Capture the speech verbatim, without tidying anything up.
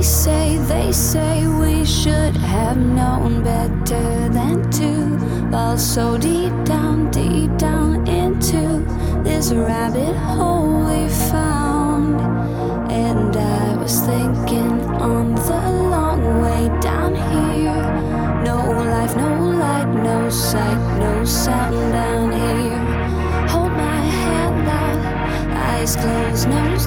say, they say we should have known better than to fall so deep down, deep down into this rabbit hole we found. And I was thinking on the long way down here, no life, no light, no sight, no sound down here. Hold my hand out, eyes closed, no